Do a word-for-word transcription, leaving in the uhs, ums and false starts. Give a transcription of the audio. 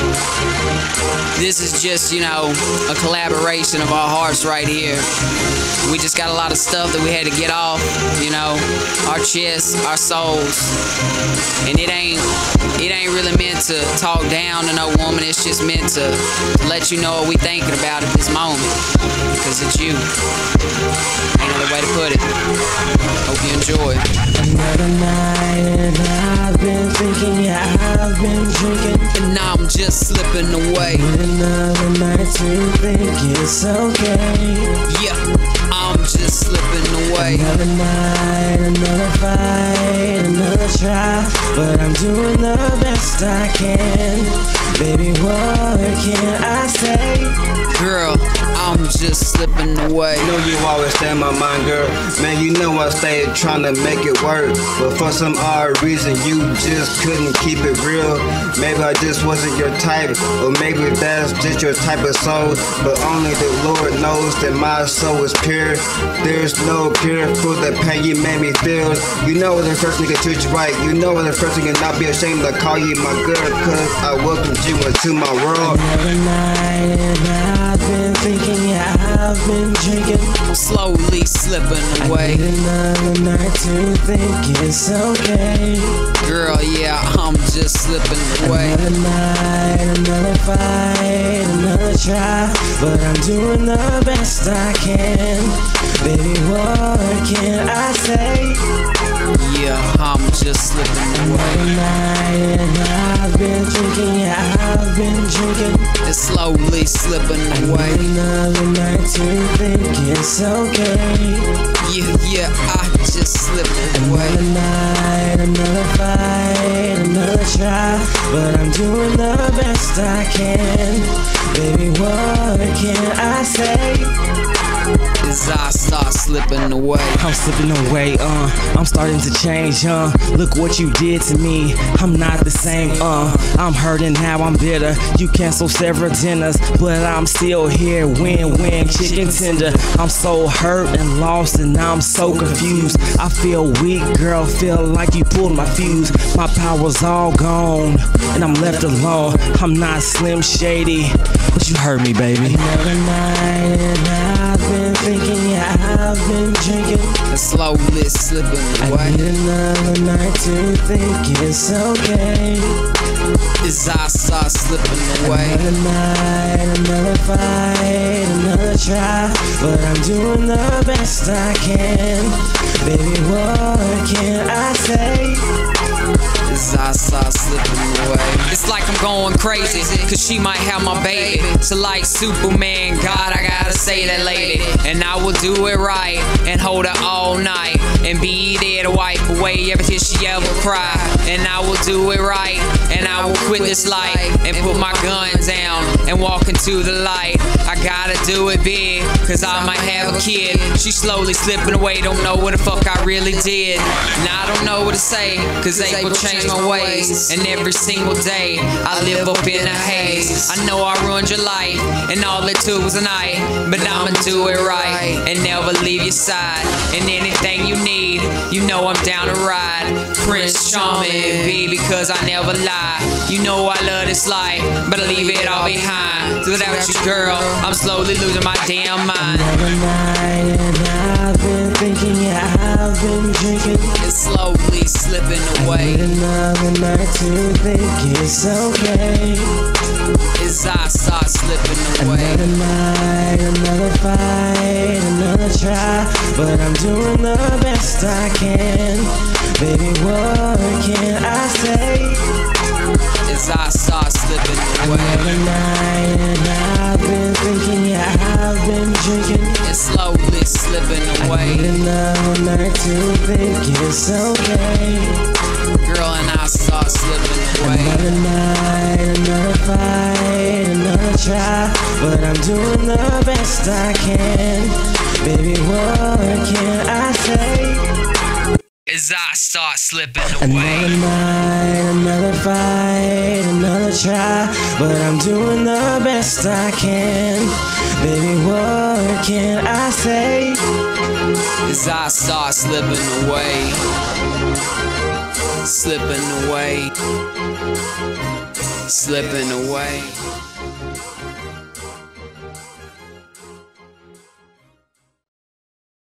This is just, you know, a collaboration of our hearts right here. We just got a lot of stuff that we had to get off, you know, our chests, our souls. And it ain't it ain't really meant to talk down to no woman. It's just meant to let you know what we thinking about at this moment. Because it's you. Ain't another way to put it. Hope you enjoy. Another night and I've been thinking, yeah, I've been drinking. And now I'm just slipping away. Another night to think it's okay. Yeah, I'm just slipping away. Another night, another fight, another try, but I'm doing the best I can. Baby, what can I say? Girl, I'm just slipping away. You know you always stay in my mind, girl. Man, you know I stayed trying to make it work, but for some odd reason you just couldn't keep it real. Maybe I just wasn't your type, or maybe that's just your type of soul. But only the Lord knows that my soul is pure. There's no cure for the pain you made me feel. You know when the first nigga treat you right. You know when the first nigga not be ashamed to call you my girl, cause I welcomed you into my world. Another night and I've been thinking, yeah, I've been drinking. I'm slowly slipping away. I need another night to think it's okay. Girl, yeah, I'm just slipping away. Another night, another fight, another try, but I'm doing the best I can. Baby, what can I say? Yeah, I'm just slipping away. Another night and I've been drinking, yeah, I've been drinking. It's slowly slipping away. Another night to think it's okay. Yeah, yeah, I just slipping away. Another night, another fight, another try, but I'm doing the best I can. Baby, what can I say? As I start slipping away. I'm slipping away, uh, I'm starting to change, uh, look what you did to me, I'm not the same, uh, I'm hurting now, I'm bitter, you canceled several dinners, but I'm still here, win-win, chicken tender, I'm so hurt and lost and now I'm so confused, I feel weak, girl, feel like you pulled my fuse, my power's all gone, and I'm left alone, I'm not Slim Shady, but you hurt me, baby. Another night and I've been thinking, yeah, I've been drinking. And slowly slipping away. I need another night to think it's okay. As I start slipping away. Another night, another fight, another try, but I'm doing the best I can. Baby, what can I say? As I start slipping away. It's like I'm going crazy, cause she might have my baby. So like Superman, God, I gotta say that lady. And I will do it right, and hold her all night, and be there to wipe away every tear she ever cried. And I will do it right, and I will quit this life, and put my gun down, and walk into the light. I gotta do it big, cause I might have a kid. She slowly slipping away, don't know what the fuck I really did. Now I don't know what to say, cause April changed my ways. And every single day, I live up in a haze. I know I ruined your life, and all it took was a night, but I'ma do it right, and never leave your side. And anything you need, you know I'm down to ride. Prince Charming, baby, cause I never lie. You know I love this life, but I leave it all behind. So without you, girl, I'm slowly losing my damn mind. Another night and I've been thinking, yeah, I've been drinking. And slowly slipping away. I need another night to think it's okay. As I start slipping away. Another night, another fight, another try, but I'm doing the best I can. Baby, what can I say? As I start slipping away. Another night and I've been thinking, yeah, I've been drinking. And slowly slipping I away. need another night to think it's okay. Girl, and I start slipping away. Another night, another fight, another try, but I'm doing the best I can. Baby, what can I say? As I start slipping Another away. night, another fight, another try, but I'm doing the best I can. Baby, what can I say? As I start slipping away. Slipping away. slipping away.